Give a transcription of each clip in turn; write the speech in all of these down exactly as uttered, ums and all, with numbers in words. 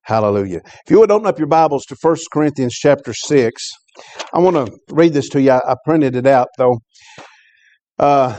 Hallelujah. If you would open up your Bibles to First Corinthians chapter six, I want to read this to you. I, I printed it out, though. Uh,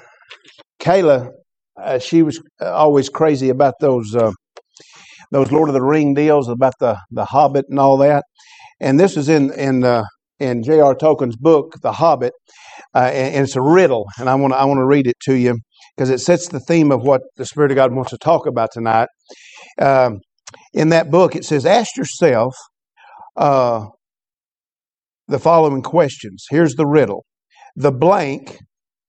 Kayla, uh, she was always crazy about those uh, those Lord of the Ring deals, about the, the Hobbit and all that. And this is in in uh, in J R Tolkien's book, The Hobbit, uh, and, and it's a riddle. And I want to I want to read it to you because it sets the theme of what the Spirit of God wants to talk about tonight. Um, in that book, it says, ask yourself uh, the following questions. Here's the riddle. The blank,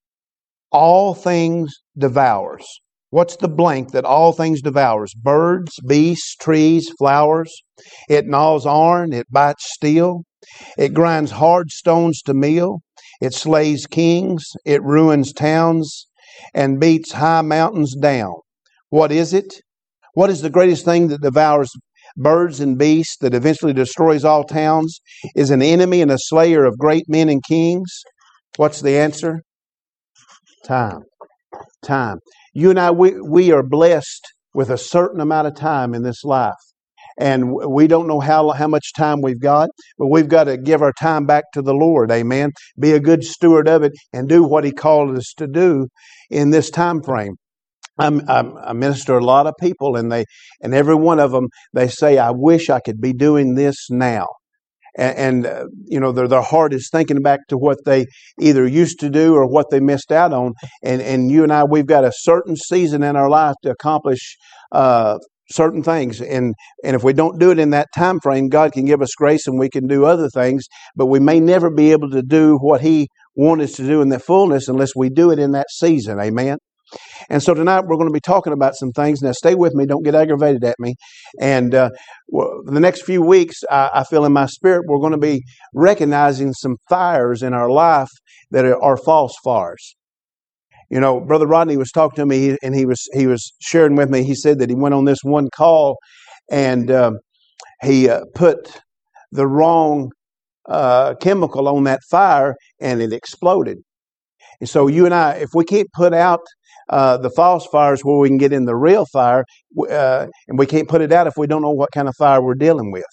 all things devours. What's the blank that all things devours? Birds, beasts, trees, flowers. It gnaws iron, it bites steel. It grinds hard stones to meal. It slays kings, it ruins towns, and beats high mountains down. What is it? What is the greatest thing that devours birds and beasts, that eventually destroys all towns, is an enemy and a slayer of great men and kings? What's the answer? Time. Time. You and I, we, we are blessed with a certain amount of time in this life. And we don't know how, how much time we've got, but we've got to give our time back to the Lord. Amen. Be a good steward of it and do what He called us to do in this time frame. I'm, I'm, I minister to a lot of people, and they, and every one of them, they say, I wish I could be doing this now. And, and uh, you know, their, their heart is thinking back to what they either used to do or what they missed out on. And, and you and I, we've got a certain season in our life to accomplish uh, certain things. And, and if we don't do it in that time frame, God can give us grace and we can do other things, but we may never be able to do what He wanted us to do in the fullness unless we do it in that season. Amen. And so tonight we're going to be talking about some things. Now stay with me. Don't get aggravated at me. And uh, well, the next few weeks, I, I feel in my spirit, we're going to be recognizing some fires in our life that are, are false fires. You know, Brother Rodney was talking to me, and he was he was sharing with me. He said that he went on this one call, and uh, he uh, put the wrong uh, chemical on that fire, and it exploded. And so you and I, if we can't put out Uh, the false fires where we can get in the real fire, uh, and we can't put it out if we don't know what kind of fire we're dealing with.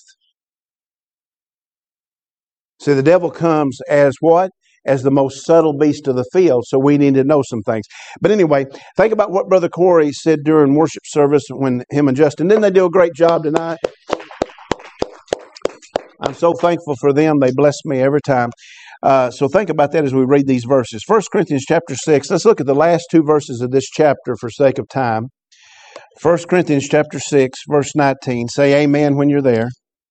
See, the devil comes as what? As the most subtle beast of the field, so we need to know some things. But anyway, think about what Brother Corey said during worship service when him and Justin, didn't they do a great job tonight? I'm so thankful for them. They bless me every time. Uh, so think about that as we read these verses. First Corinthians chapter six. Let's look at the last two verses of this chapter for sake of time. First Corinthians chapter six, verse nineteen. Say amen when you're there.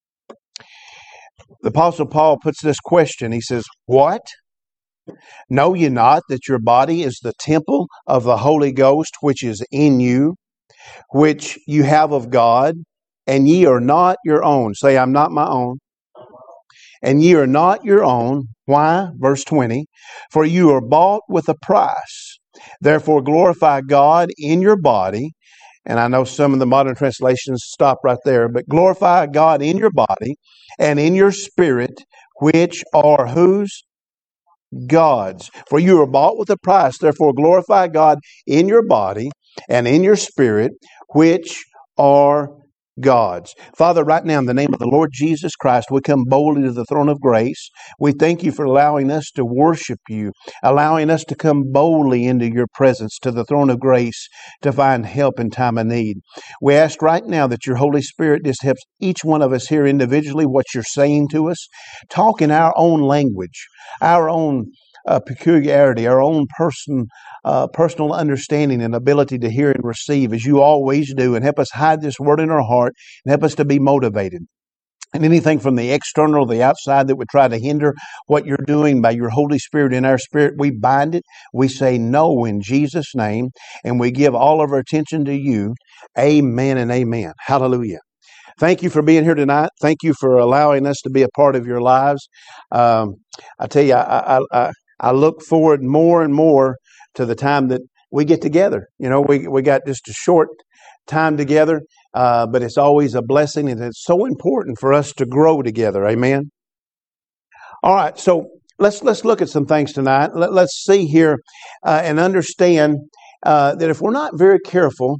The Apostle Paul puts this question. He says, what? Know ye not that your body is the temple of the Holy Ghost, which is in you, which you have of God, and ye are not your own? Say, I'm not my own. And ye are not your own. Why? Verse twenty. For you are bought with a price. Therefore glorify God in your body. And I know some of the modern translations stop right there. But glorify God in your body and in your spirit, which are whose? God's. For you are bought with a price. Therefore glorify God in your body and in your spirit, which are God's. Father, right now in the name of the Lord Jesus Christ, we come boldly to the throne of grace. We thank you for allowing us to worship you, allowing us to come boldly into your presence to the throne of grace to find help in time of need. We ask right now that your Holy Spirit just helps each one of us here individually what you're saying to us. Talk in our own language, our own Uh, peculiarity, our own person, uh, personal understanding and ability to hear and receive as you always do, and help us hide this word in our heart and help us to be motivated. And anything from the external or the outside that would try to hinder what you're doing by your Holy Spirit in our spirit, we bind it. We say no in Jesus' name, and we give all of our attention to you. Amen and amen. Hallelujah. Thank you for being here tonight. Thank you for allowing us to be a part of your lives. Um, I tell you, I, I, I I look forward more and more to the time that we get together. You know, we we got just a short time together, uh, but it's always a blessing, and it's so important for us to grow together. Amen. All right, so let's let's look at some things tonight. Let, let's see here uh, and understand uh, that if we're not very careful,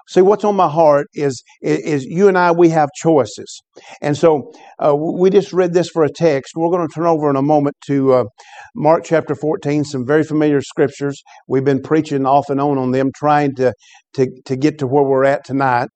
See, what's on my heart is, is, is you and I, we have choices. And so uh, we just read this for a text. We're going to turn over in a moment to uh, Mark chapter fourteen, some very familiar scriptures. We've been preaching off and on on them, trying to, to, to get to where we're at tonight.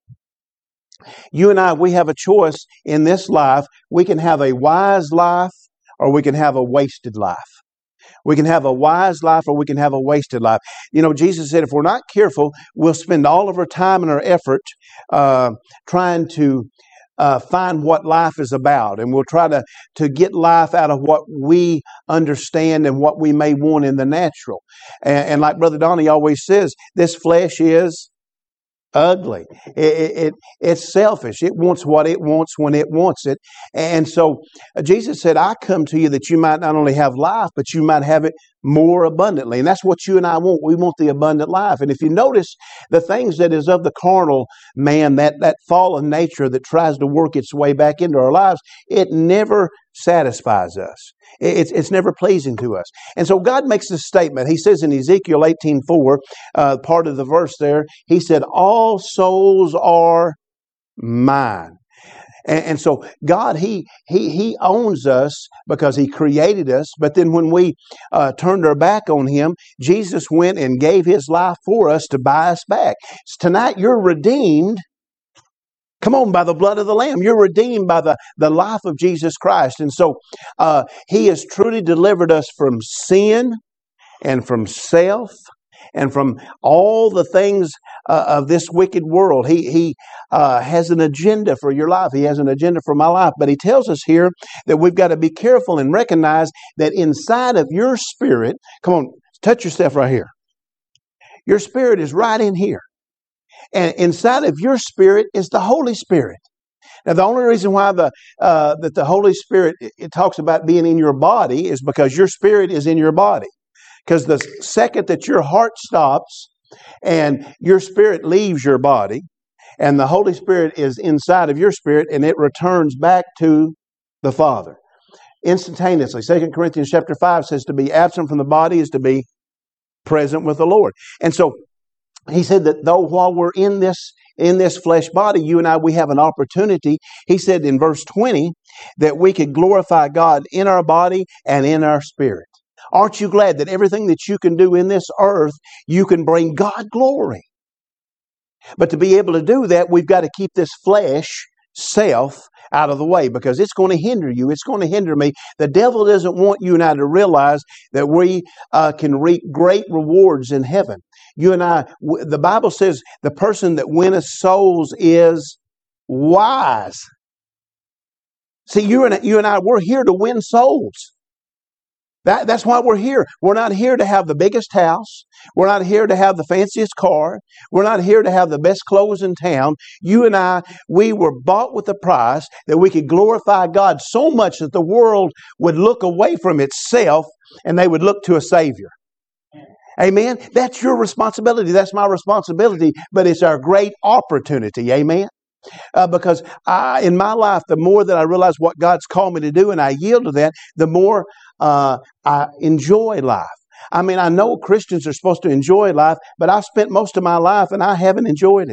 You and I, we have a choice in this life. We can have a wise life or we can have a wasted life. We can have a wise life or we can have a wasted life. You know, Jesus said if we're not careful, we'll spend all of our time and our effort uh, trying to uh, find what life is about. And we'll try to, to get life out of what we understand and what we may want in the natural. And, and like Brother Donnie always says, this flesh is ugly. It, it, it it's selfish. It wants what it wants when it wants it. And so uh, Jesus said, I come to you that you might not only have life, but you might have it more abundantly. And that's what you and I want. We want the abundant life. And if you notice the things that is of the carnal man, that, that fallen nature that tries to work its way back into our lives, it never satisfies us. It's, it's never pleasing to us. And so God makes this statement. He says in Ezekiel eighteen four, uh, part of the verse there, he said, all souls are mine. And, and so God, he, he, he owns us because He created us. But then when we uh, turned our back on Him, Jesus went and gave His life for us to buy us back. So tonight you're redeemed. Come on, by the blood of the Lamb. You're redeemed by the, the life of Jesus Christ. And so uh, He has truly delivered us from sin and from self and from all the things uh, of this wicked world. He, he uh, has an agenda for your life. He has an agenda for my life. But He tells us here that we've got to be careful and recognize that inside of your spirit, come on, touch yourself right here. Your spirit is right in here. And inside of your spirit is the Holy Spirit. Now, the only reason why the uh, that the Holy Spirit, it talks about being in your body, is because your spirit is in your body. Because the second that your heart stops and your spirit leaves your body, and the Holy Spirit is inside of your spirit, and it returns back to the Father instantaneously. Second Corinthians chapter five says to be absent from the body is to be present with the Lord. And so He said that though while we're in this in this flesh body, you and I, we have an opportunity. He said in verse twenty that we could glorify God in our body and in our spirit. Aren't you glad that everything that you can do in this earth, you can bring God glory? But to be able to do that, we've got to keep this flesh, self, out of the way, because it's going to hinder you. It's going to hinder me. The devil doesn't want you and I to realize that we uh, can reap great rewards in heaven. You and I, w- the Bible says the person that winneth souls is wise. See, you and, you and I, we're here to win souls. That, that's why we're here. We're not here to have the biggest house. We're not here to have the fanciest car. We're not here to have the best clothes in town. You and I, we were bought with a price that we could glorify God so much that the world would look away from itself and they would look to a Savior. Amen? That's your responsibility. That's my responsibility, but it's our great opportunity. Amen? Uh, because I, in my life, the more that I realize what God's called me to do and I yield to that, the more uh, I enjoy life. I mean, I know Christians are supposed to enjoy life, but I've spent most of my life and I haven't enjoyed it.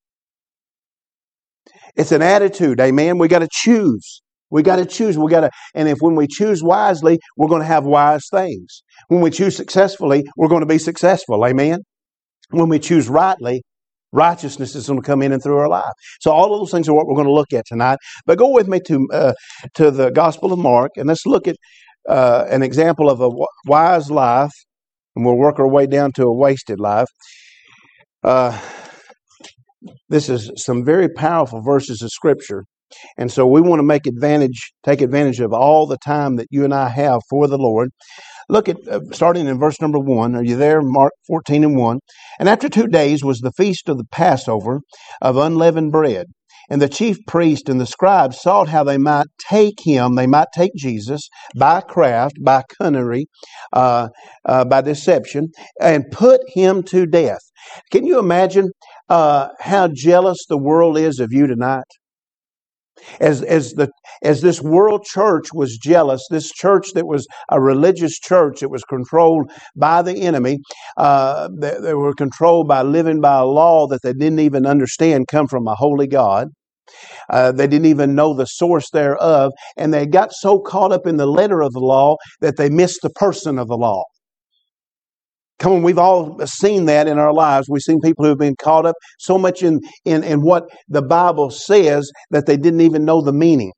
It's an attitude, amen? We got to choose. We got to choose. We got to, and if when we choose wisely, we're going to have wise things. When we choose successfully, we're going to be successful, amen? When we choose rightly, righteousness is going to come in and through our life. So all of those things are what we're going to look at tonight. But go with me to uh, to the Gospel of Mark, and let's look at uh, an example of a wise life, and we'll work our way down to a wasted life. Uh, this is some very powerful verses of Scripture, and so we want to make advantage, take advantage of all the time that you and I have for the Lord. Look at, uh, starting in verse number one. Are you there? Mark fourteen and one. And after two days was the feast of the Passover of unleavened bread. And the chief priest and the scribes sought how they might take him, they might take Jesus by craft, by cunnery, uh, uh, by deception, and put him to death. Can you imagine uh, how jealous the world is of you tonight? As, as, the, as this world church was jealous, this church that was a religious church that was controlled by the enemy, uh, they, they were controlled by living by a law that they didn't even understand come from a holy God. Uh, they didn't even know the source thereof, and they got so caught up in the letter of the law that they missed the person of the law. Come on, we've all seen that in our lives. We've seen people who have been caught up so much in, in, in what the Bible says that they didn't even know the meaning.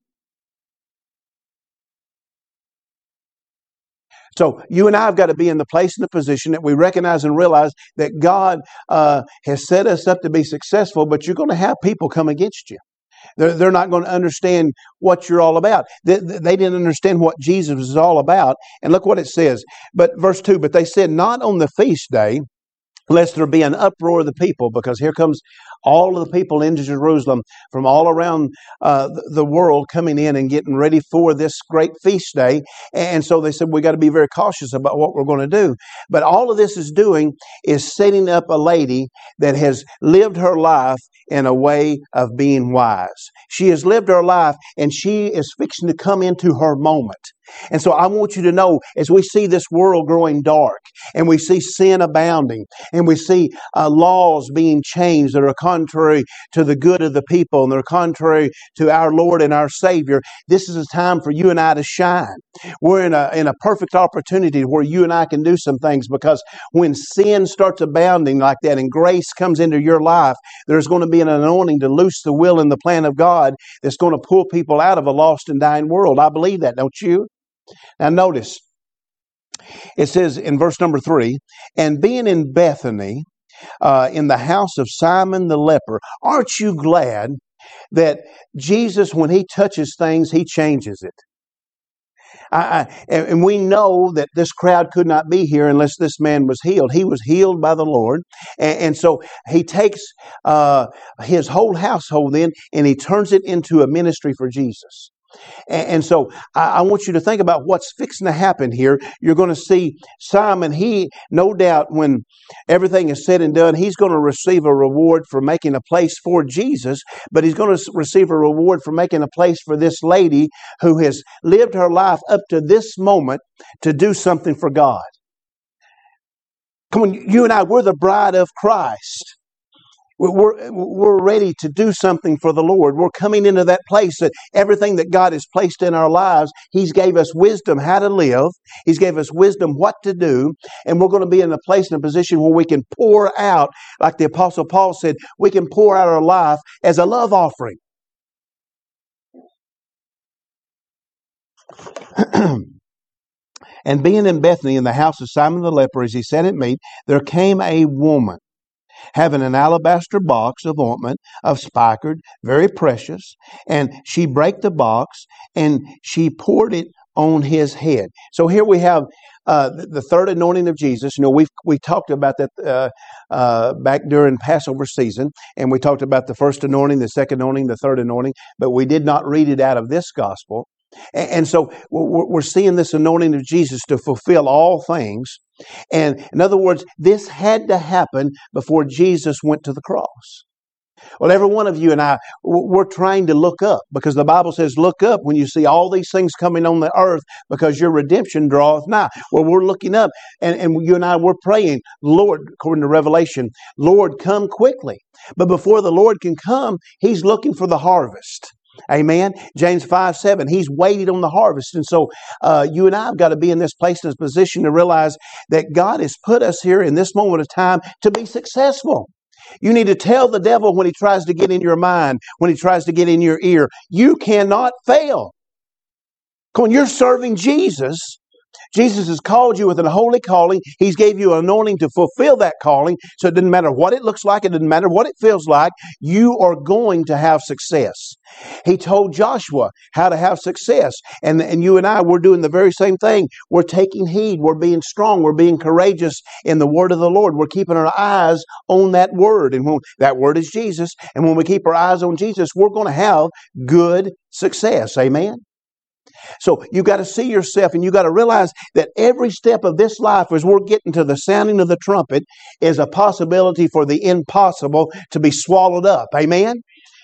So you and I have got to be in the place and the position that we recognize and realize that God uh, has set us up to be successful, but you're going to have people come against you. They're, they're not going to understand what you're all about. They, they didn't understand what Jesus was all about. And look what it says. But verse two, but they said, not on the feast day, lest there be an uproar of the people, because here comes all of the people into Jerusalem from all around uh, the world coming in and getting ready for this great feast day. And so they said, we got to be very cautious about what we're going to do. But all of this is doing is setting up a lady that has lived her life in a way of being wise. She has lived her life and she is fixing to come into her moment. And so I want you to know, as we see this world growing dark and we see sin abounding and we see uh, laws being changed that are contrary to the good of the people and they're contrary to our Lord and our Savior, this is a time for you and I to shine. We're in a, in a perfect opportunity where you and I can do some things, because when sin starts abounding like that and grace comes into your life, there's going to be an anointing to loose the will and the plan of God that's going to pull people out of a lost and dying world. I believe that, don't you? Now notice, it says in verse number three, and being in Bethany, uh, in the house of Simon the leper. Aren't you glad that Jesus, when He touches things, He changes it? I, I, and we know that this crowd could not be here unless this man was healed. He was healed by the Lord. And, and so He takes uh, His whole household in and He turns it into a ministry for Jesus. And so I want you to think about what's fixing to happen here. You're going to see Simon, he, no doubt, when everything is said and done, he's going to receive a reward for making a place for Jesus, but he's going to receive a reward for making a place for this lady who has lived her life up to this moment to do something for God. Come on, you and I, we're the bride of Christ. We're, we're ready to do something for the Lord. We're coming into that place that everything that God has placed in our lives, He's gave us wisdom how to live. He's gave us wisdom what to do. And we're going to be in a place and a position where we can pour out, like the Apostle Paul said, we can pour out our life as a love offering. And being in Bethany in the house of Simon the leper, as he sat at meat, there came a woman having an alabaster box of ointment of spikenard, very precious, and she brake the box and she poured it on His head. So here we have uh, the, the third anointing of Jesus. You know, we we talked about that uh, uh, back during Passover season, and we talked about the first anointing, the second anointing, the third anointing, but we did not read it out of this gospel. And, and so we're, we're seeing this anointing of Jesus to fulfill all things. And in other words, this had to happen before Jesus went to the cross. Well, every one of you and I, we're trying to look up, because the Bible says, look up when you see all these things coming on the earth, because your redemption draweth nigh. Well, we're looking up, and, and you and I, we're praying, Lord, according to Revelation, Lord, come quickly. But before the Lord can come, He's looking for the harvest. Amen. James five seven, He's waited on the harvest. And so uh, you and I have got to be in this place, in this position to realize that God has put us here in this moment of time to be successful. You need to tell the devil when he tries to get in your mind, when he tries to get in your ear, you cannot fail. Come on, you're serving Jesus. Jesus has called you with an holy calling. He's gave you an anointing to fulfill that calling. So it doesn't matter what it looks like. It doesn't matter what it feels like. You are going to have success. He told Joshua how to have success. And, and you and I, we're doing the very same thing. We're taking heed. We're being strong. We're being courageous in the word of the Lord. We're keeping our eyes on that word. And when that word is Jesus. And when we keep our eyes on Jesus, we're going to have good success. Amen. So you got to see yourself, and you got to realize that every step of this life, as we're getting to the sounding of the trumpet, is a possibility for the impossible to be swallowed up. Amen?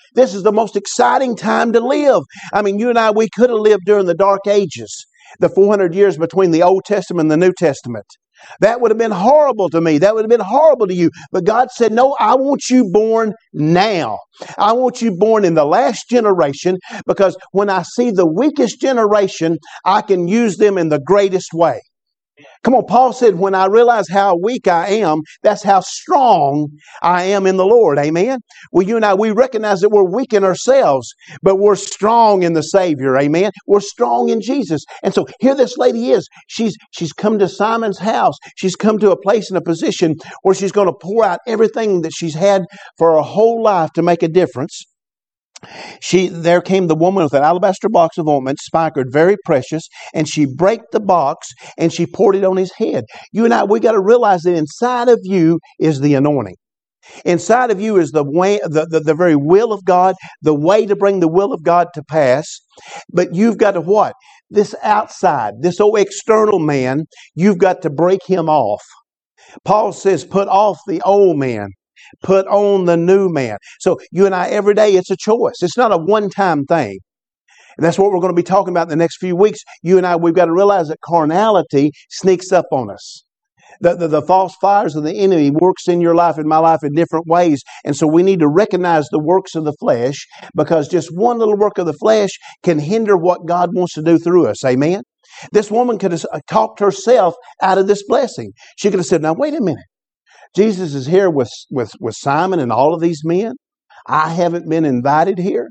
This is the most exciting time to live. I mean, you and I, we could have lived during the Dark Ages, the four hundred years between the Old Testament and the New Testament. That would have been horrible to me. That would have been horrible to you. But God said, no, I want you born now. I want you born in the last generation, because when I see the weakest generation, I can use them in the greatest way. Come on, Paul said, when I realize how weak I am, that's how strong I am in the Lord. Amen? Well, you and I, we recognize that we're weak in ourselves, but we're strong in the Savior. Amen? We're strong in Jesus. And so here this lady is. She's, she's come to Simon's house. She's come to a place and a position where she's going to pour out everything that she's had for her whole life to make a difference. She there came the woman with an alabaster box of ointment, spikenard, very precious, and she brake the box and she poured it on his head. You and I, we got to realize that inside of you is the anointing. Inside of you is the way, the, the, the very will of God, the way to bring the will of God to pass. But you've got to what? This outside, this old external man, you've got to break him off. Paul says, put off the old man. Put on the new man. So you and I, every day, it's a choice. It's not a one-time thing. And that's what we're going to be talking about in the next few weeks. You and I, we've got to realize that carnality sneaks up on us. The, the, the false fires of the enemy works in your life and my life in different ways. And so we need to recognize the works of the flesh, because just one little work of the flesh can hinder what God wants to do through us. Amen? This woman could have talked herself out of this blessing. She could have said, now wait a minute. Jesus is here with, with, with Simon and all of these men. I haven't been invited here.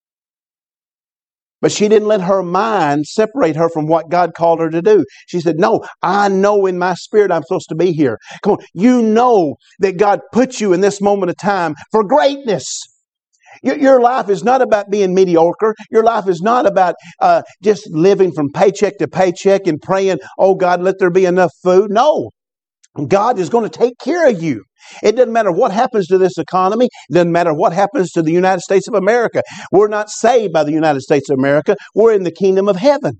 But she didn't let her mind separate her from what God called her to do. She said, no, I know in my spirit I'm supposed to be here. Come on, you know that God put you in this moment of time for greatness. Your, your life is not about being mediocre. Your life is not about uh, just living from paycheck to paycheck and praying, oh God, let there be enough food. No. God is going to take care of you. It doesn't matter what happens to this economy. It doesn't matter what happens to the United States of America. We're not saved by the United States of America. We're in the kingdom of heaven.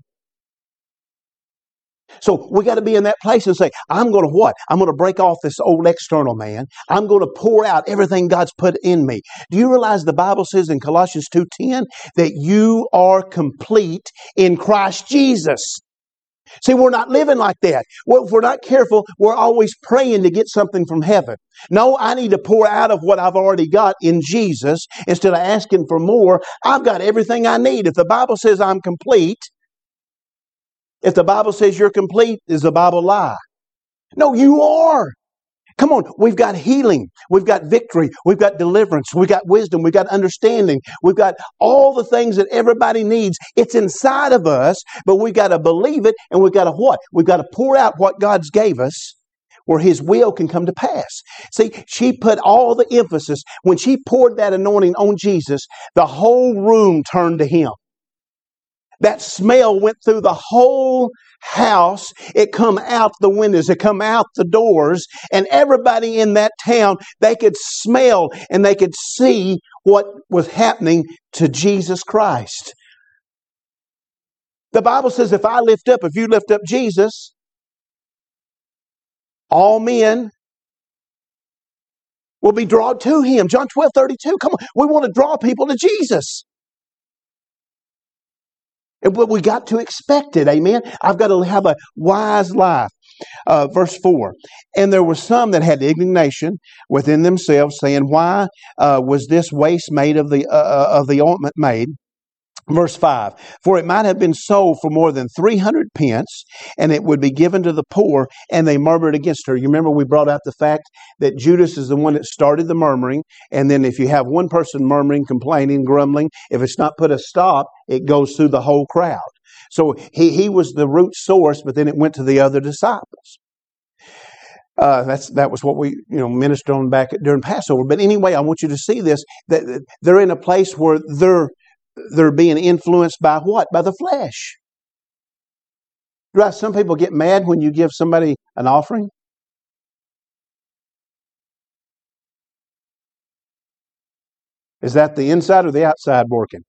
So we got to be in that place and say, I'm going to what? I'm going to break off this old external man. I'm going to pour out everything God's put in me. Do you realize the Bible says in Colossians two ten that you are complete in Christ Jesus? See, we're not living like that. Well, if we're not careful, we're always praying to get something from heaven. No, I need to pour out of what I've already got in Jesus instead of asking for more. I've got everything I need. If the Bible says I'm complete, if the Bible says you're complete, is the Bible lie? No, you are. Come on, we've got healing, we've got victory, we've got deliverance, we've got wisdom, we've got understanding, we've got all the things that everybody needs. It's inside of us, but we've got to believe it, and we've got to what? We've got to pour out what God's gave us where His will can come to pass. See, she put all the emphasis, when she poured that anointing on Jesus, the whole room turned to Him. That smell went through the whole house. It come out the windows. It come out the doors. And everybody in that town, they could smell and they could see what was happening to Jesus Christ. The Bible says if I lift up, if you lift up Jesus, all men will be drawn to Him. John twelve thirty-two. Come on. We want to draw people to Jesus. But we got to expect it, amen? I've got to have a wise life. Uh, verse four, and there were some that had indignation within themselves, saying, why uh, was this waste made of the, uh, of the ointment made? Verse five, for it might have been sold for more than three hundred pence, and it would be given to the poor, and they murmured against her. You remember we brought out the fact that Judas is the one that started the murmuring, and then if you have one person murmuring, complaining, grumbling, if it's not put a stop, it goes through the whole crowd. So he, he was the root source, but then it went to the other disciples. Uh, that's that was what we you know ministered on back during Passover. But anyway, I want you to see this, that they're in a place where they're They're being influenced by what? By the flesh. Right? Some people get mad when you give somebody an offering. Is that the inside or the outside working?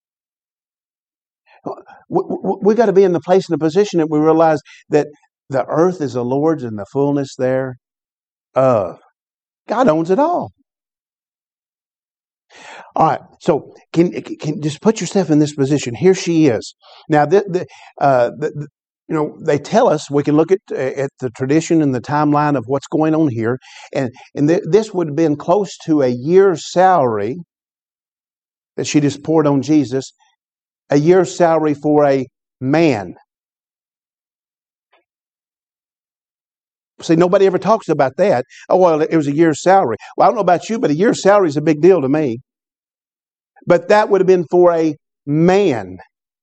We, we, we got to be in the place and the position that we realize that the earth is the Lord's and the fullness thereof. God owns it all. All right, so can can just put yourself in this position. Here she is. Now, the, the, uh, the, the, you know, they tell us we can look at at the tradition and the timeline of what's going on here, and and th- this would have been close to a year's salary that she just poured on Jesus, a year's salary for a man. See, nobody ever talks about that. Oh, well, it was a year's salary. Well, I don't know about you, but a year's salary is a big deal to me. But that would have been for a man.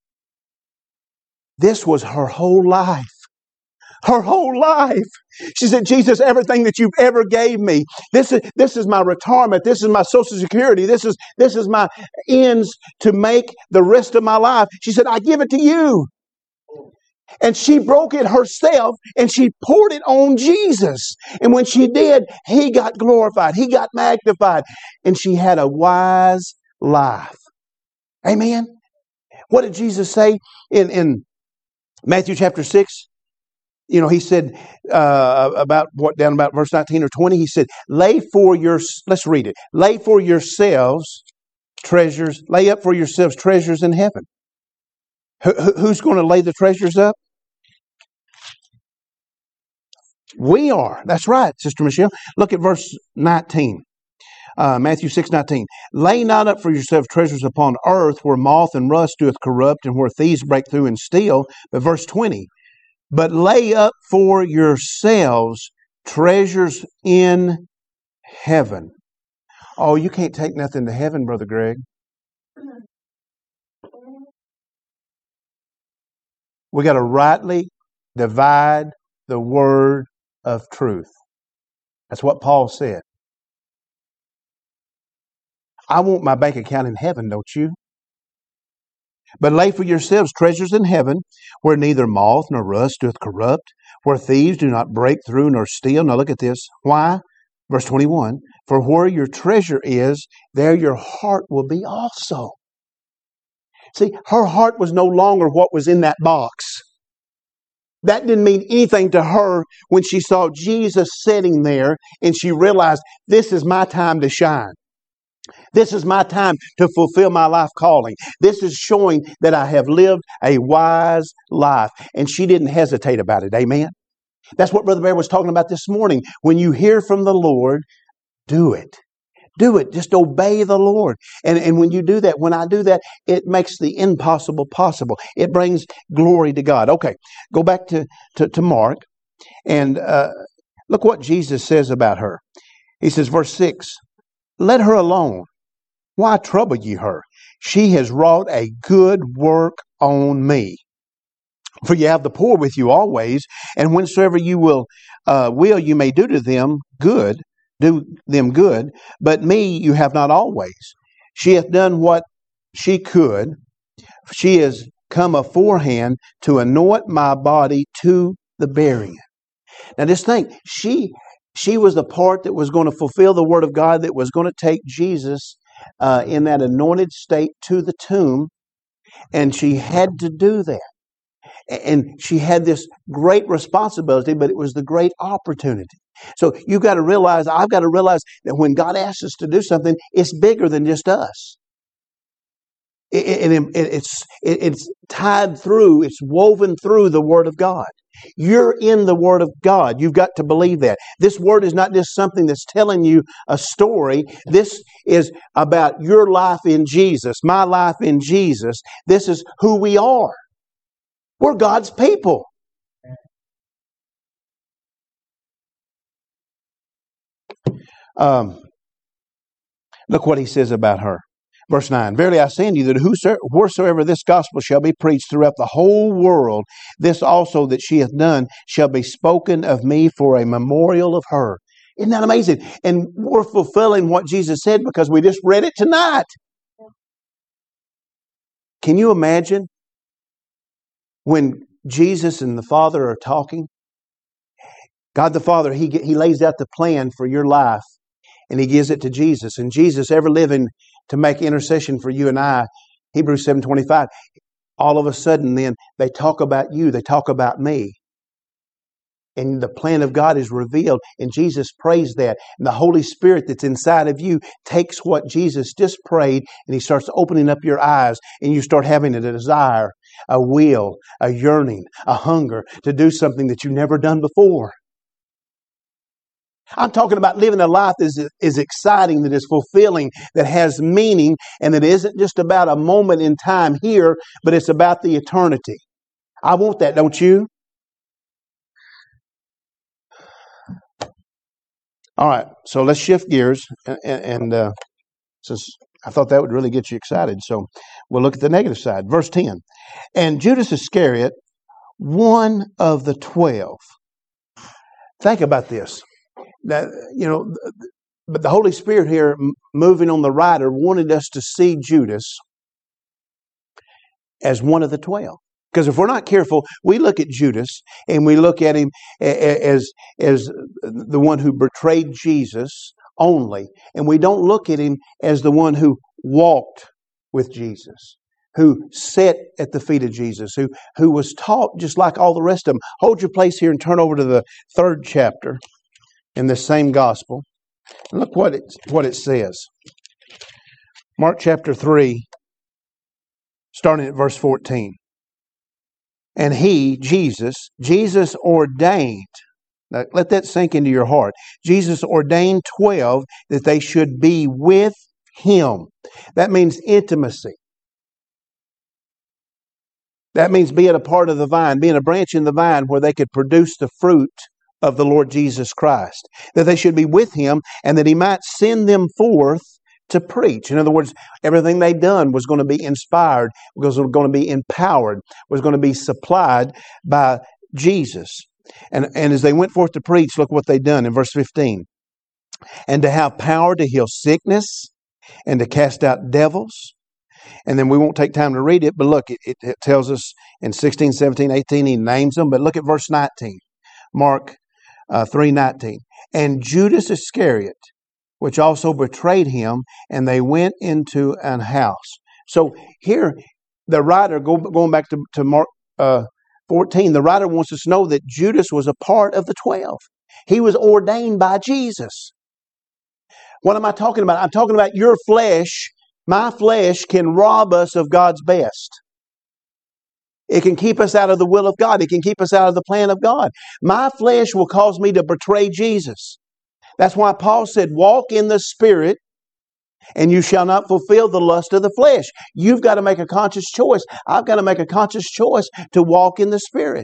This was her whole life. Her whole life. She said, Jesus, everything that you've ever gave me, this is this is my retirement, this is my Social Security, this is this is my ends to make the rest of my life. She said, I give it to you. And she broke it herself and she poured it on Jesus. And when she did, He got glorified. He got magnified. And she had a wise life. Amen. What did Jesus say in, in Matthew chapter six? You know, He said uh, about what down about verse nineteen or twenty. He said, lay for your, let's read it. Lay for yourselves treasures, lay up for yourselves treasures in heaven. Who's going to lay the treasures up? We are. That's right, Sister Michelle. Look at verse nineteen. Uh, Matthew six nineteen. Lay not up for yourselves treasures upon earth where moth and rust doeth corrupt and where thieves break through and steal. But verse twenty. But lay up for yourselves treasures in heaven. Oh, you can't take nothing to heaven, Brother Greg. We got to rightly divide the word of truth. That's what Paul said. I want my bank account in heaven, don't you? But lay for yourselves treasures in heaven, where neither moth nor rust doth corrupt, where thieves do not break through nor steal. Now look at this. Why? Verse twenty-one. For where your treasure is, there your heart will be also. See, her heart was no longer what was in that box. That didn't mean anything to her when she saw Jesus sitting there and she realized, this is my time to shine. This is my time to fulfill my life calling. This is showing that I have lived a wise life. And she didn't hesitate about it. Amen? That's what Brother Bear was talking about this morning. When you hear from the Lord, do it. Do it. Just obey the Lord. And, and when you do that, when I do that, it makes the impossible possible. It brings glory to God. Okay, go back to, to, to Mark. And uh, look what Jesus says about her. He says, verse six, let her alone. Why trouble ye her? She has wrought a good work on me. For you have the poor with you always, and whensoever you will, uh, will you may do to them good, do them good, but me you have not always. She hath done what she could. She is come aforehand to anoint my body to the burying. Now just think, she she was the part that was going to fulfill the word of God, that was going to take Jesus uh, in that anointed state to the tomb, and she had to do that. And she had this great responsibility, but it was the great opportunity. So you've got to realize, I've got to realize that when God asks us to do something, it's bigger than just us. It, it, it, it's, it, it's tied through, it's woven through the Word of God. You're in the Word of God. You've got to believe that. This Word is not just something that's telling you a story. This is about your life in Jesus, my life in Jesus. This is who we are. We're God's people. Um, look what he says about her. Verse nine, verily I say unto you that whosoever, wheresoever this gospel shall be preached throughout the whole world, this also that she hath done shall be spoken of me for a memorial of her. Isn't that amazing? And we're fulfilling what Jesus said because we just read it tonight. Can you imagine when Jesus and the Father are talking? God the Father, He, He lays out the plan for your life and He gives it to Jesus. And Jesus, ever living to make intercession for you and I, Hebrews seven twenty-five, all of a sudden then they talk about you, they talk about me. And the plan of God is revealed. And Jesus prays that. And the Holy Spirit that's inside of you takes what Jesus just prayed and He starts opening up your eyes. And you start having a desire, a will, a yearning, a hunger to do something that you've never done before. I'm talking about living a life that is, is exciting, that is fulfilling, that has meaning, and that isn't just about a moment in time here, but it's about the eternity. I want that, don't you? All right, so let's shift gears, and, and uh, since I thought that would really get you excited, so we'll look at the negative side. Verse ten. And Judas Iscariot, one of the twelve. Think about this. That, you know, but the Holy Spirit here, moving on the writer, wanted us to see Judas as one of the twelve. Because if we're not careful, we look at Judas and we look at him as, as the one who betrayed Jesus only. And we don't look at him as the one who walked with Jesus, who sat at the feet of Jesus, who, who was taught just like all the rest of them. Hold your place here and turn over to the third chapter in the same gospel. And look what it, what it says. Mark chapter three, starting at verse fourteen. And he, Jesus, Jesus ordained, now let that sink into your heart. Jesus ordained twelve that they should be with Him. That means intimacy. That means being a part of the vine, being a branch in the vine where they could produce the fruit of the Lord Jesus Christ. That they should be with Him and that He might send them forth to preach. In other words, everything they'd done was going to be inspired, was going to be empowered, was going to be supplied by Jesus. And, and as they went forth to preach, look what they'd done in verse fifteen. And to have power to heal sickness and to cast out devils. And then we won't take time to read it, but look, it, it, it tells us in sixteen, seventeen, eighteen, He names them. But look at verse nineteen. Mark uh, three nineteen. And Judas Iscariot, which also betrayed Him, and they went into an house. So here, the writer, go, going back to, to Mark uh, fourteen, the writer wants us to know that Judas was a part of the twelve. He was ordained by Jesus. What am I talking about? I'm talking about your flesh. My flesh can rob us of God's best. It can keep us out of the will of God. It can keep us out of the plan of God. My flesh will cause me to betray Jesus. That's why Paul said, walk in the Spirit, and you shall not fulfill the lust of the flesh. You've got to make a conscious choice. I've got to make a conscious choice to walk in the Spirit.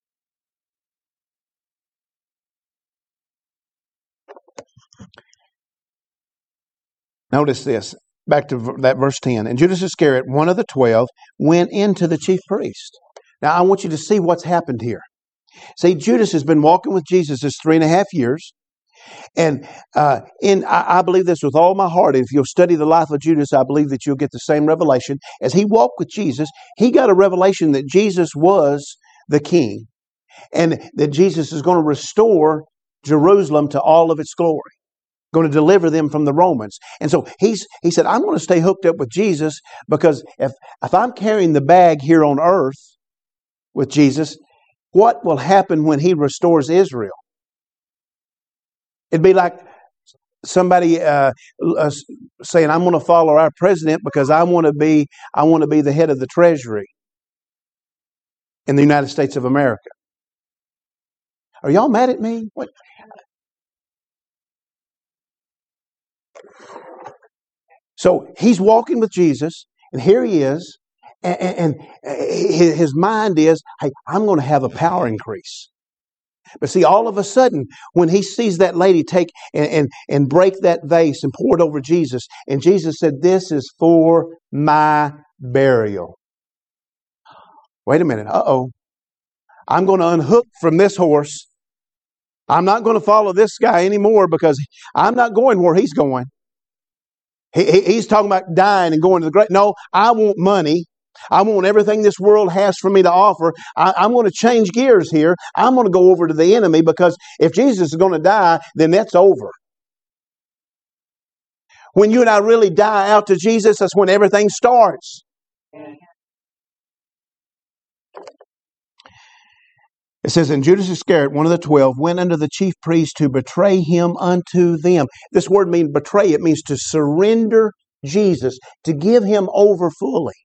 Notice this. Back to that verse ten. And Judas Iscariot, one of the twelve, went into the chief priest. Now, I want you to see what's happened here. See, Judas has been walking with Jesus this three and a half years. And uh, in I, I believe this with all my heart. If you'll study the life of Judas, I believe that you'll get the same revelation. As he walked with Jesus, he got a revelation that Jesus was the king. And that Jesus is going to restore Jerusalem to all of its glory. Going to deliver them from the Romans. And so he's he said, I'm going to stay hooked up with Jesus, because if, if I'm carrying the bag here on earth with Jesus, what will happen when He restores Israel? It'd be like somebody uh, uh, saying, I'm going to follow our president because I want to be I want to be the head of the Treasury in the United States of America. Are y'all mad at me? What? So he's walking with Jesus, and here he is, and, and, and his mind is, hey, I'm going to have a power increase. But see, all of a sudden, when he sees that lady take and, and, and break that vase and pour it over Jesus, and Jesus said, this is for my burial. Wait a minute. Uh-oh. I'm going to unhook from this horse. I'm not going to follow this guy anymore, because I'm not going where he's going. He, he, he's talking about dying and going to the grave. No, I want money. I want everything this world has for me to offer. I, I'm going to change gears here. I'm going to go over to the enemy, because if Jesus is going to die, then that's over. When you and I really die out to Jesus, that's when everything starts. It says, and Judas Iscariot, one of the twelve, went unto the chief priests to betray him unto them. This word means betray. It means to surrender Jesus, to give him over fully.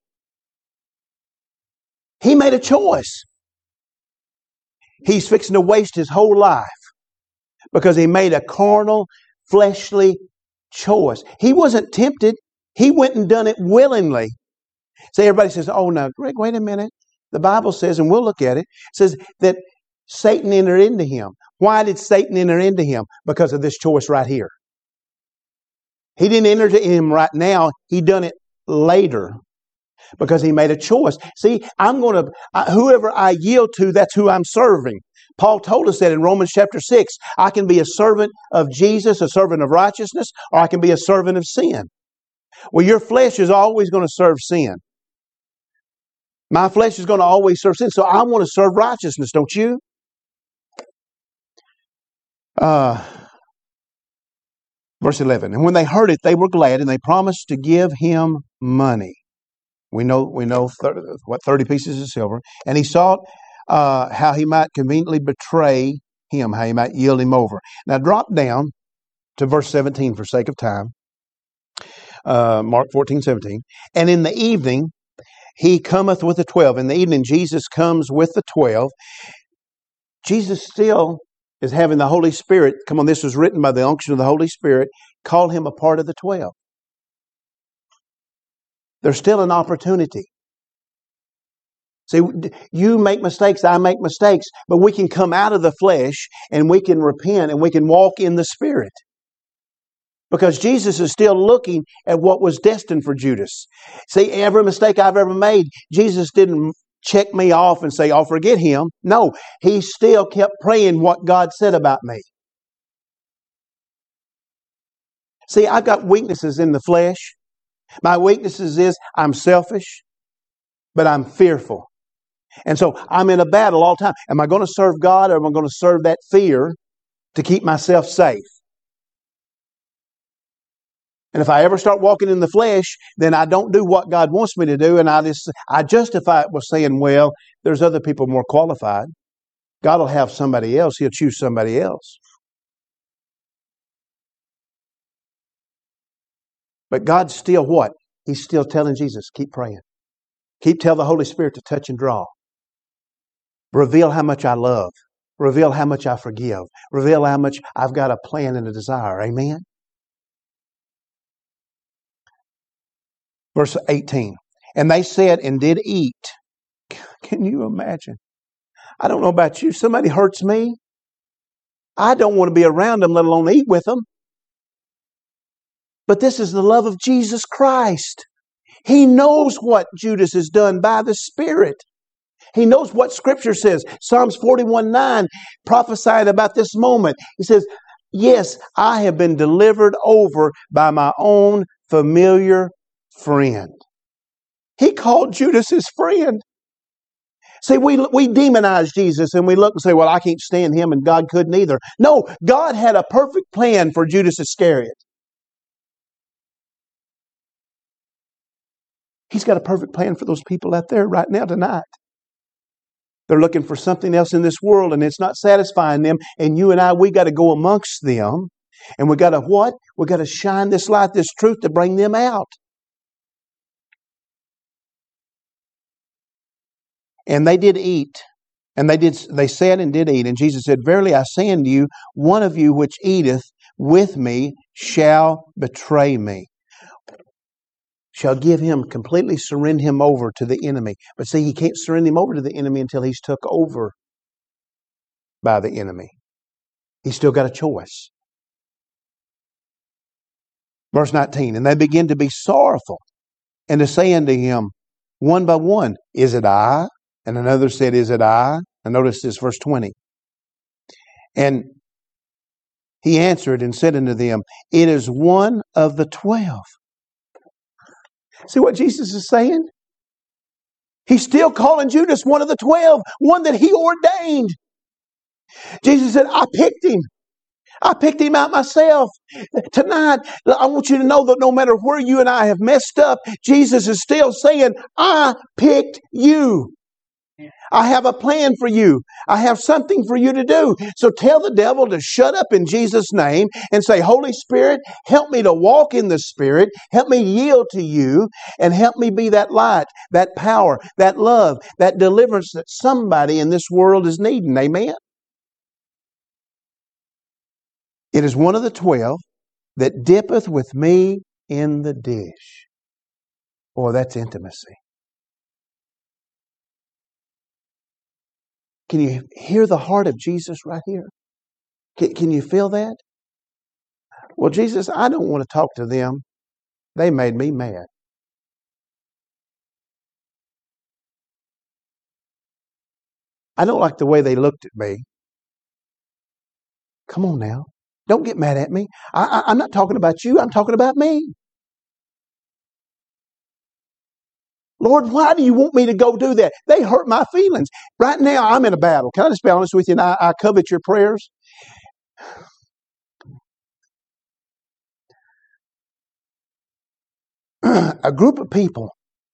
He made a choice. He's fixing to waste his whole life because he made a carnal, fleshly choice. He wasn't tempted. He went and done it willingly. See, everybody says, oh, no, Greg, wait a minute. The Bible says, and we'll look at it, it says that Satan entered into him. Why did Satan enter into him? Because of this choice right here. He didn't enter into him right now. He done it later because he made a choice. See, I'm going to, uh, whoever I yield to, that's who I'm serving. Paul told us that in Romans chapter six. I can be a servant of Jesus, a servant of righteousness, or I can be a servant of sin. Well, your flesh is always going to serve sin. My flesh is going to always serve sin. So I want to serve righteousness, don't you? Uh, verse eleven. And when they heard it, they were glad, and they promised to give him money. We know, we know thirty, what thirty pieces of silver. And he sought uh, how he might conveniently betray him, how he might yield him over. Now drop down to verse seventeen for sake of time. Uh, Mark fourteen, seventeen. And in the evening, he cometh with the twelve. In the evening, Jesus comes with the twelve. Jesus still is having the Holy Spirit. Come on, this was written by the unction of the Holy Spirit. Call him a part of the twelve. There's still an opportunity. See, you make mistakes, I make mistakes, but we can come out of the flesh and we can repent and we can walk in the Spirit. Because Jesus is still looking at what was destined for Judas. See, every mistake I've ever made, Jesus didn't check me off and say, oh, forget him. No, he still kept praying what God said about me. See, I've got weaknesses in the flesh. My weaknesses is I'm selfish, but I'm fearful. And so I'm in a battle all the time. Am I going to serve God or am I going to serve that fear to keep myself safe? And if I ever start walking in the flesh, then I don't do what God wants me to do, and I just I justify it with saying, well, there's other people more qualified. God will have somebody else. He'll choose somebody else. But God's still what? He's still telling Jesus, keep praying. Keep telling the Holy Spirit to touch and draw. Reveal how much I love. Reveal how much I forgive. Reveal how much I've got a plan and a desire. Amen? Verse eighteen. And they said and did eat. Can you imagine? I don't know about you. Somebody hurts me. I don't want to be around them, let alone eat with them. But this is the love of Jesus Christ. He knows what Judas has done by the Spirit. He knows what Scripture says. Psalms forty-one nine prophesied about this moment. He says, yes, I have been delivered over by my own familiar friend. He called Judas his friend. See, we, we demonize Jesus and we look and say, well, I can't stand him and God couldn't either. No, God had a perfect plan for Judas Iscariot. He's got a perfect plan for those people out there right now tonight. They're looking for something else in this world and it's not satisfying them. And you and I, we got to go amongst them. And we got to what? We got to shine this light, this truth to bring them out. And they did eat. And they did. They said and did eat. And Jesus said, verily I say unto you, one of you which eateth with me shall betray me. Shall give him, completely surrender him over to the enemy. But see, he can't surrender him over to the enemy until he's took over by the enemy. He's still got a choice. Verse nineteen, and they begin to be sorrowful and to say unto him, one by one, is it I? And another said, is it I? And notice this, verse twenty. And he answered and said unto them, it is one of the twelve. See what Jesus is saying? He's still calling Judas one of the twelve, one that he ordained. Jesus said, I picked him. I picked him out myself. Tonight, I want you to know that no matter where you and I have messed up, Jesus is still saying, I picked you. I have a plan for you. I have something for you to do. So tell the devil to shut up in Jesus' name and say, Holy Spirit, help me to walk in the Spirit. Help me yield to you and help me be that light, that power, that love, that deliverance that somebody in this world is needing. Amen? It is one of the twelve that dippeth with me in the dish. Boy, that's intimacy. Can you hear the heart of Jesus right here? Can, can you feel that? Well, Jesus, I don't want to talk to them. They made me mad. I don't like the way they looked at me. Come on now. Don't get mad at me. I, I, I'm not talking about you. I'm talking about me. Lord, why do you want me to go do that? They hurt my feelings. Right now, I'm in a battle. Can I just be honest with you? And I, I covet your prayers. A group of people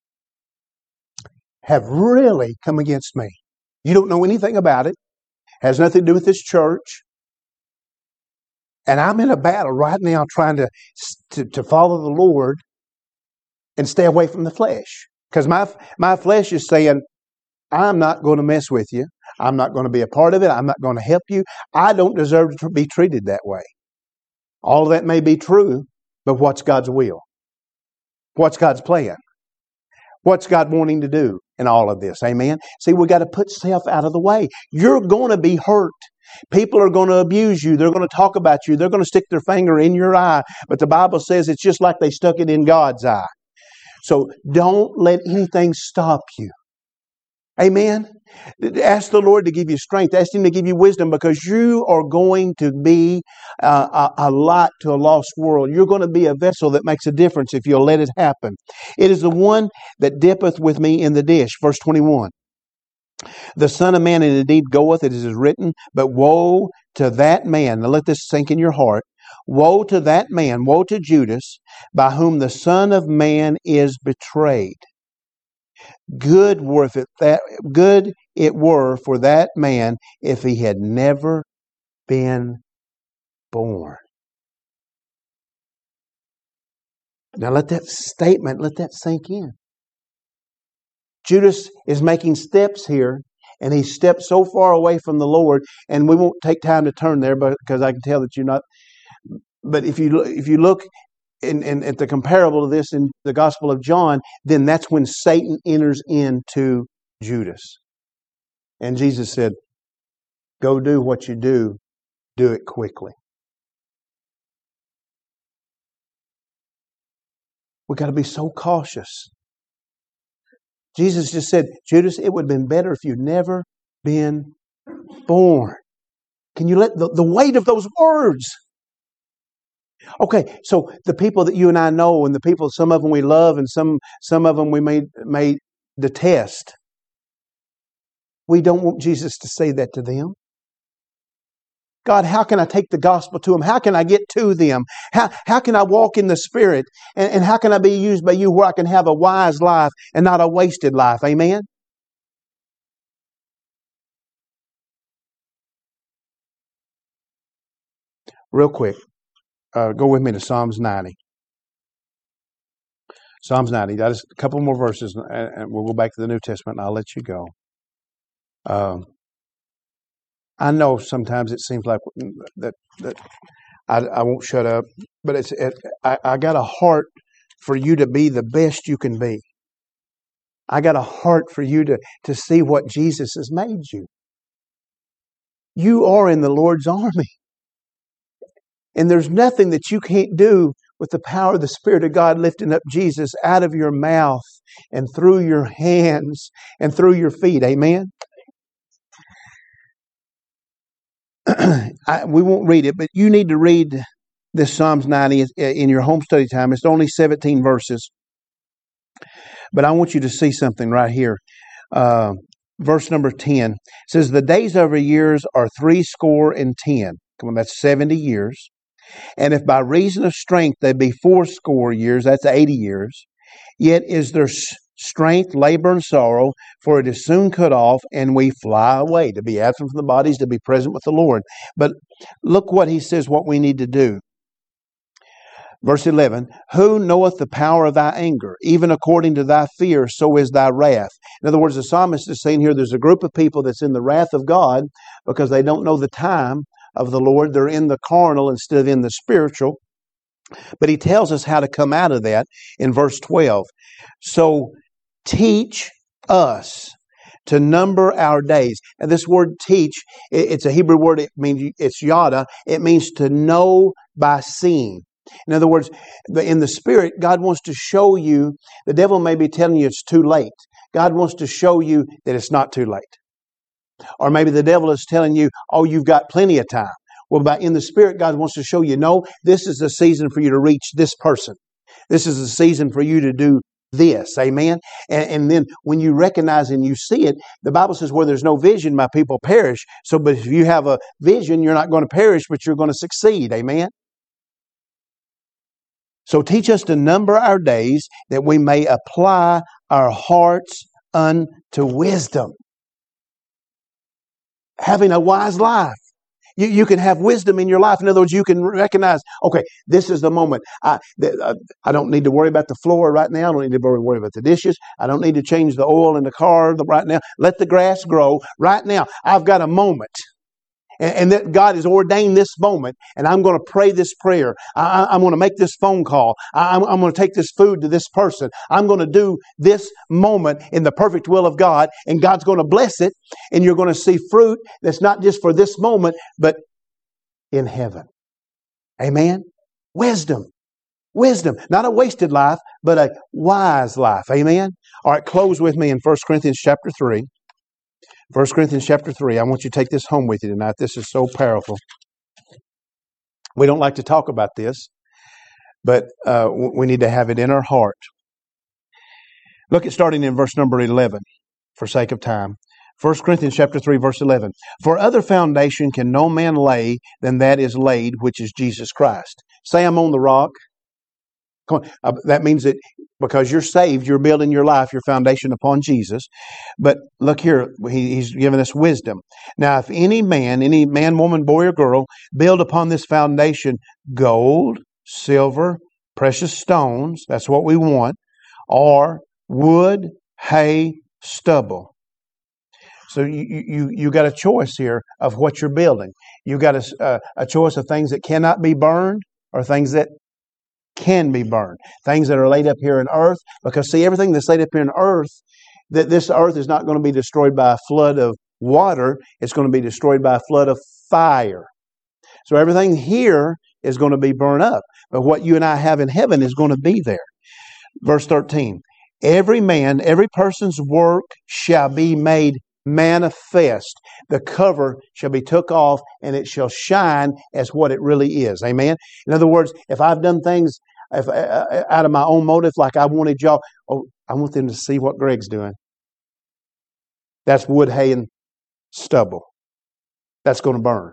have really come against me. You don't know anything about it. Has nothing to do with this church. And I'm in a battle right now trying to, to, to follow the Lord and stay away from the flesh. Because my, my flesh is saying, I'm not going to mess with you. I'm not going to be a part of it. I'm not going to help you. I don't deserve to be treated that way. All of that may be true, but what's God's will? What's God's plan? What's God wanting to do in all of this? Amen? See, we got to put self out of the way. You're going to be hurt. People are going to abuse you. They're going to talk about you. They're going to stick their finger in your eye. But the Bible says it's just like they stuck it in God's eye. So don't let anything stop you. Amen? Ask the Lord to give you strength. Ask Him to give you wisdom, because you are going to be uh, a, a light to a lost world. You're going to be a vessel that makes a difference if you'll let it happen. It is the one that dippeth with me in the dish. Verse twenty-one. The Son of Man indeed goeth, it is written, but woe to that man. Now let this sink in your heart. Woe to that man, woe to Judas, by whom the Son of Man is betrayed. Good were if it that good it were for that man if he had never been born. Now let that statement, let that sink in. Judas is making steps here, and he stepped so far away from the Lord, and we won't take time to turn there because I can tell that you're not. But if you if you look in, in, at the comparable of this in the Gospel of John, then that's when Satan enters into Judas. And Jesus said, go do what you do, do it quickly. We've got to be so cautious. Jesus just said, Judas, it would have been better if you'd never been born. Can you let the, the weight of those words? Okay, so the people that you and I know, and the people, some of them we love, and some some of them we may may detest. We don't want Jesus to say that to them. God, how can I take the gospel to them? How can I get to them? How, how can I walk in the Spirit? And, and how can I be used by you where I can have a wise life and not a wasted life? Amen? Real quick, uh, go with me to Psalms ninety. Psalms ninety. Just a couple more verses, and, and we'll go back to the New Testament, and I'll let you go. Um, I know sometimes it seems like that that I, I won't shut up, but it's it, I, I got a heart for you to be the best you can be. I got a heart for you to, to see what Jesus has made you. You are in the Lord's army. And there's nothing that you can't do with the power of the Spirit of God lifting up Jesus out of your mouth and through your hands and through your feet. Amen? I, we won't read it, but you need to read this Psalms ninety in your home study time. It's only seventeen verses. But I want you to see something right here. Uh, verse number ten. It says, the days of our years are three score and ten. Come on, that's seventy years. And if by reason of strength they be fourscore years, that's eighty years. Yet is their strength, labor, and sorrow, for it is soon cut off, and we fly away. To be absent from the bodies, to be present with the Lord. But look what he says, what we need to do. Verse eleven, who knoweth the power of thy anger? Even according to thy fear, so is thy wrath. In other words, the psalmist is saying here, there's a group of people that's in the wrath of God because they don't know the time of the Lord. They're in the carnal instead of in the spiritual. But he tells us how to come out of that in verse twelve. So teach us to number our days. And this word teach, it's a Hebrew word. It means, it's yada. It means to know by seeing. In other words, in the spirit, God wants to show you, the devil may be telling you it's too late. God wants to show you that it's not too late. Or maybe the devil is telling you, oh, you've got plenty of time. Well, by in the spirit, God wants to show you, no, this is the season for you to reach this person. This is the season for you to do this. Amen. And, and then when you recognize and you see it, the Bible says where there's no vision, my people perish. So, but if you have a vision, you're not going to perish, but you're going to succeed. Amen. So teach us to number our days that we may apply our hearts unto wisdom. Having a wise life. You, you can have wisdom in your life. In other words, you can recognize, okay, this is the moment. I, th- uh, I don't need to worry about the floor right now. I don't need to worry about the dishes. I don't need to change the oil in the car right now. Let the grass grow. Right now, I've got a moment. And that God has ordained this moment, and I'm going to pray this prayer. I, I'm going to make this phone call. I'm, I'm going to take this food to this person. I'm going to do this moment in the perfect will of God, and God's going to bless it, and you're going to see fruit that's not just for this moment, but in heaven. Amen? Wisdom. Wisdom. Not a wasted life, but a wise life. Amen? All right, close with me in First Corinthians chapter three. First Corinthians chapter three. I want you to take this home with you tonight. This is so powerful. We don't like to talk about this, but uh, we need to have it in our heart. Look at starting in verse number eleven, for sake of time. First Corinthians chapter three, verse eleven. For other foundation can no man lay than that is laid, which is Jesus Christ. Say I'm on the rock. Come on. Uh, that means that because you're saved, you're building your life, your foundation upon Jesus. But look here, he, he's given us wisdom. Now, if any man, any man, woman, boy, or girl, build upon this foundation gold, silver, precious stones, that's what we want, or wood, hay, stubble. So you you you got a choice here of what you're building. You got a, a, a choice of things that cannot be burned or things that can be burned. Things that are laid up here in earth. Because see, everything that's laid up here in earth, that this earth is not going to be destroyed by a flood of water. It's going to be destroyed by a flood of fire. So everything here is going to be burned up. But what you and I have in heaven is going to be there. Verse thirteen. Every man, every person's work shall be made manifest. The cover shall be took off and it shall shine as what it really is. Amen. In other words, if I've done things if, uh, out of my own motive, like I wanted y'all, oh, I want them to see what Greg's doing. That's wood, hay, and stubble. That's going to burn.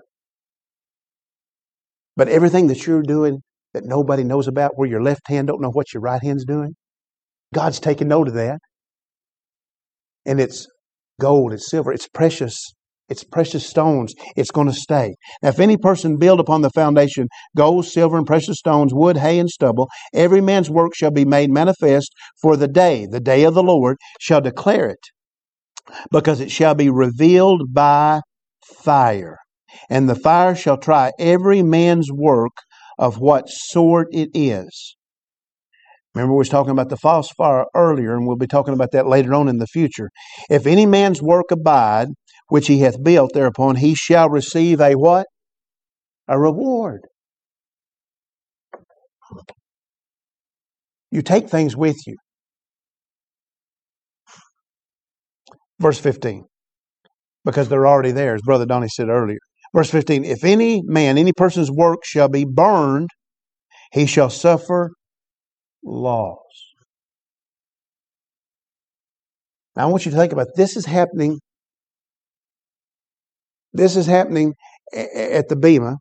But everything that you're doing that nobody knows about, where your left hand don't know what your right hand's doing, God's taking note of that. And it's gold, it's silver, it's precious. It's precious stones. It's going to stay. Now, if any person build upon the foundation gold, silver, and precious stones, wood, hay, and stubble, every man's work shall be made manifest, for the day, the day of the Lord, shall declare it, because it shall be revealed by fire. And the fire shall try every man's work of what sort it is. Remember, we was talking about the false fire earlier, and we'll be talking about that later on in the future. If any man's work abide, which he hath built thereupon, he shall receive a what? A reward. You take things with you. Verse fifteen. Because they're already there, as Brother Donnie said earlier. Verse fifteen. If any man, any person's work shall be burned, he shall suffer loss. Now I want you to think about it. This is happening. This is happening at the Bema,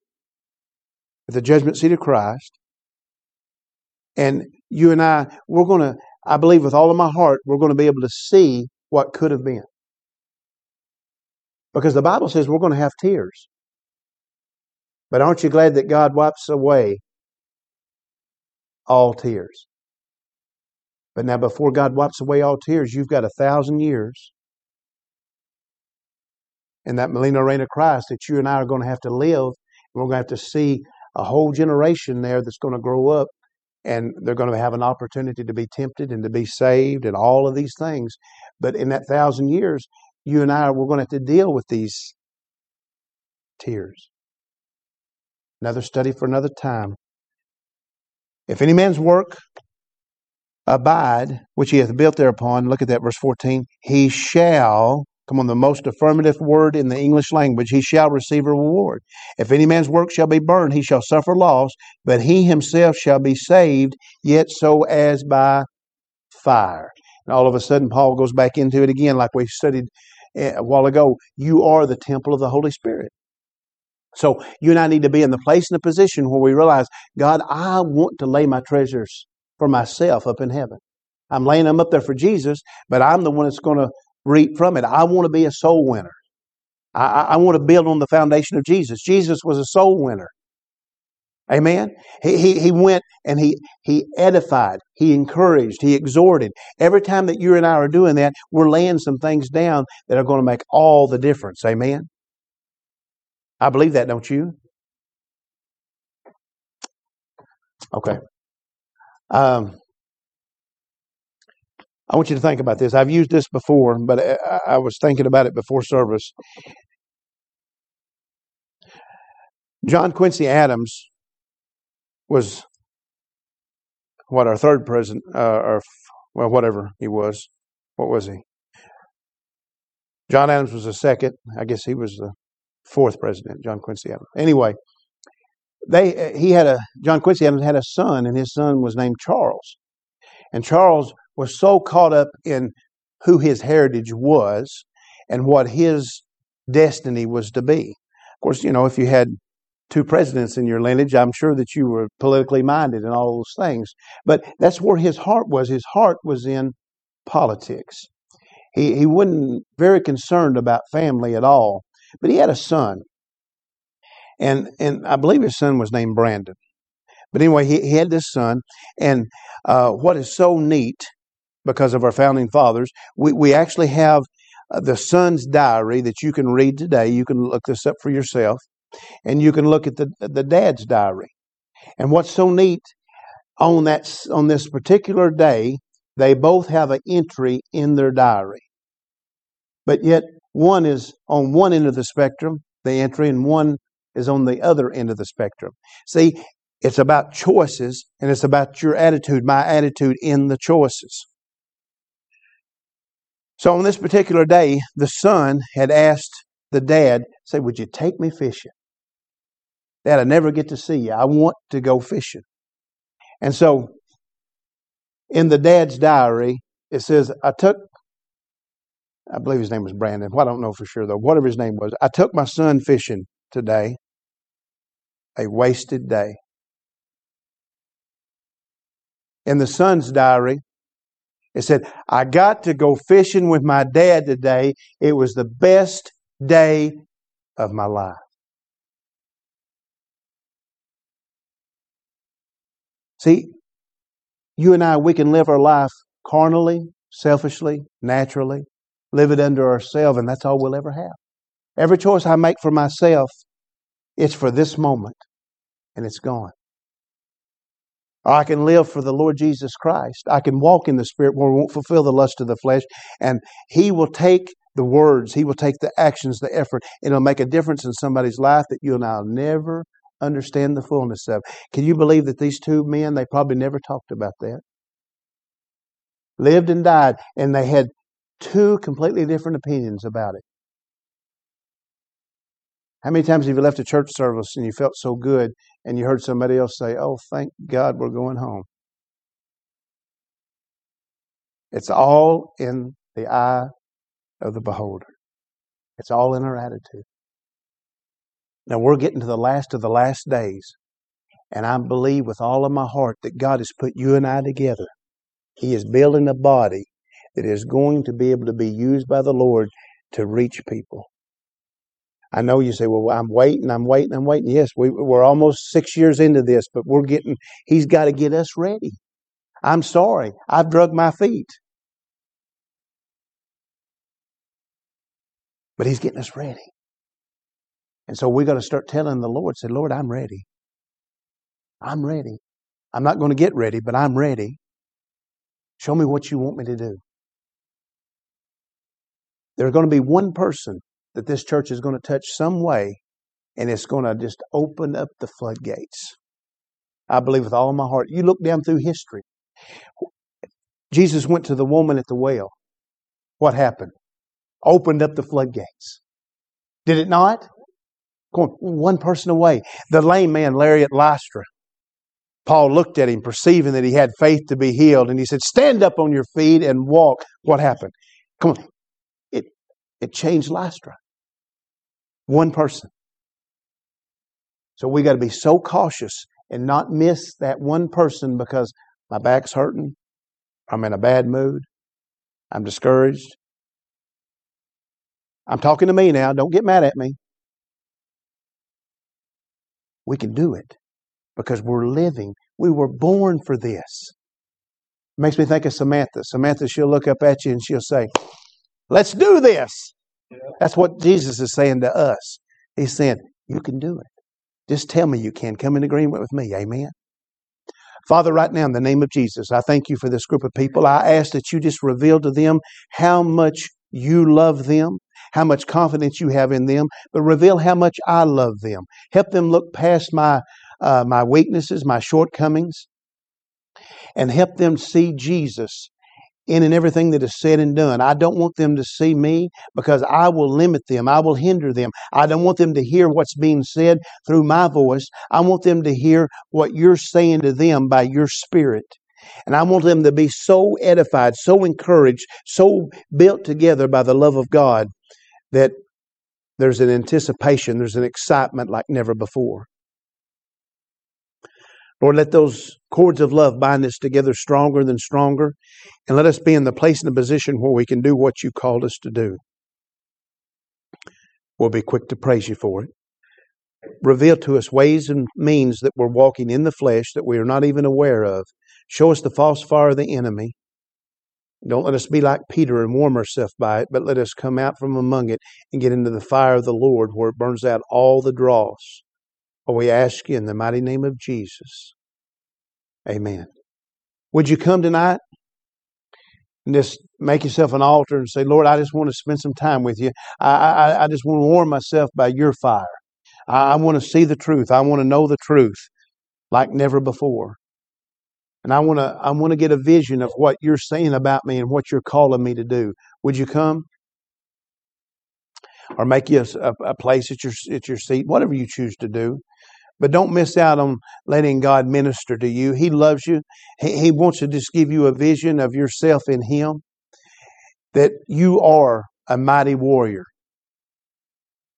at the judgment seat of Christ. And you and I, we're going to I believe with all of my heart we're going to be able to see what could have been. Because the Bible says we're going to have tears. But aren't you glad that God wipes away all tears? But now before God wipes away all tears, you've got a thousand years in that millennial reign of Christ that you and I are going to have to live. And we're going to have to see a whole generation there that's going to grow up, and they're going to have an opportunity to be tempted and to be saved and all of these things. But in that thousand years, you and I, we're going to have to deal with these tears. Another study for another time. If any man's work abide, which he hath built thereupon, look at that verse fourteen, he shall, come on, the most affirmative word in the English language, he shall receive a reward. If any man's work shall be burned, he shall suffer loss, but he himself shall be saved, yet so as by fire. And all of a sudden, Paul goes back into it again, like we studied a while ago. You are the temple of the Holy Spirit. So you and I need to be in the place and the position where we realize, God, I want to lay my treasures for myself up in heaven. I'm laying them up there for Jesus, but I'm the one that's going to reap from it. I want to be a soul winner. I, I want to build on the foundation of Jesus. Jesus was a soul winner. Amen. He, he, he went and he, he edified, he encouraged, he exhorted. Every time that you and I are doing that, we're laying some things down that are going to make all the difference. Amen. I believe that, don't you? Okay. Um, I want you to think about this. I've used this before, but I, I was thinking about it before service. John Quincy Adams was what, our third president, uh, or well, whatever he was. What was he? John Adams was the second. I guess he was the fourth president, John Quincy Adams. Anyway, they he had a John Quincy Adams had a son, and his son was named Charles. And Charles was so caught up in who his heritage was and what his destiny was to be. Of course, you know, if you had two presidents in your lineage, I'm sure that you were politically minded and all those things. But that's where his heart was. His heart was in politics. He he wasn't very concerned about family at all. But he had a son. And and I believe his son was named Brandon. But anyway, he, he had this son. And uh, what is so neat, because of our founding fathers, we, we actually have uh, the son's diary that you can read today. You can look this up for yourself. And you can look at the the dad's diary. And what's so neat, on that on this particular day, they both have an entry in their diary. But yet one is on one end of the spectrum, the entry, and one is on the other end of the spectrum. See, it's about choices, and it's about your attitude, my attitude in the choices. So on this particular day, the son had asked the dad, say, would you take me fishing? Dad, I never get to see you. I want to go fishing. And so in the dad's diary, it says, I took, I believe his name was Brandon. Well, I don't know for sure, though. Whatever his name was. I took my son fishing today. A wasted day. In the son's diary, it said, I got to go fishing with my dad today. It was the best day of my life. See, you and I, we can live our life carnally, selfishly, naturally, live it under ourselves, and that's all we'll ever have. Every choice I make for myself, it's for this moment, and it's gone. Or I can live for the Lord Jesus Christ. I can walk in the Spirit where we won't fulfill the lust of the flesh, and He will take the words, He will take the actions, the effort, and it'll make a difference in somebody's life that you and I will never understand the fullness of. Can you believe that these two men, they probably never talked about that? Lived and died, and they had two completely different opinions about it. How many times have you left a church service and you felt so good and you heard somebody else say, oh, thank God we're going home? It's all in the eye of the beholder. It's all in our attitude. Now we're getting to the last of the last days. And I believe with all of my heart that God has put you and I together He is building a body that is going to be able to be used by the Lord to reach people. I know you say, well, I'm waiting, I'm waiting, I'm waiting. Yes, we, we're almost six years into this, but we're getting, He's got to get us ready. I'm sorry, I've drug my feet. But He's getting us ready. And so we got to start telling the Lord, say, Lord, I'm ready. I'm ready. I'm not going to get ready, but I'm ready. Show me what you want me to do. There's going to be one person that this church is going to touch some way, and it's going to just open up the floodgates. I believe with all my heart. You look down through history. Jesus went to the woman at the well. What happened? Opened up the floodgates. Did it not? Going one person away. The lame man, Larry at Lystra. Paul looked at him, perceiving that he had faith to be healed, and he said, stand up on your feet and walk. What happened? Come on. It, it changed Lystra. One person. So we got to be so cautious and not miss that one person because my back's hurting. I'm in a bad mood. I'm discouraged. I'm talking to me now. Don't get mad at me. We can do it because we're living. We were born for this. It makes me think of Samantha. Samantha, she'll look up at you and she'll say, let's do this. Yeah. That's what Jesus is saying to us. He's saying, you can do it. Just tell me you can. Come in agreement with me. Amen. Father, right now in the name of Jesus, I thank you for this group of people. I ask that you just reveal to them how much you love them, how much confidence you have in them, but reveal how much I love them. Help them look past my uh, my weaknesses, my shortcomings, and help them see Jesus in and everything that is said and done. I don't want them to see me because I will limit them. I will hinder them. I don't want them to hear what's being said through my voice. I want them to hear what you're saying to them by your Spirit. And I want them to be so edified, so encouraged, so built together by the love of God that there's an anticipation, there's an excitement like never before. Lord, let those cords of love bind us together stronger than stronger, and let us be in the place and the position where we can do what you called us to do. We'll be quick to praise you for it. Reveal to us ways and means that we're walking in the flesh that we are not even aware of. Show us the false fire of the enemy. Don't let us be like Peter and warm ourselves by it, but let us come out from among it and get into the fire of the Lord where it burns out all the dross. Oh, we ask you in the mighty name of Jesus. Amen. Would you come tonight and just make yourself an altar and say, Lord, I just want to spend some time with you. I, I, I just want to warm myself by your fire. I, I want to see the truth. I want to know the truth like never before. And I want to I want to get a vision of what you're saying about me and what you're calling me to do. Would you come? Or make you a, a place at your at your seat, whatever you choose to do. But don't miss out on letting God minister to you. He loves you. He, he wants to just give you a vision of yourself in Him, that you are a mighty warrior.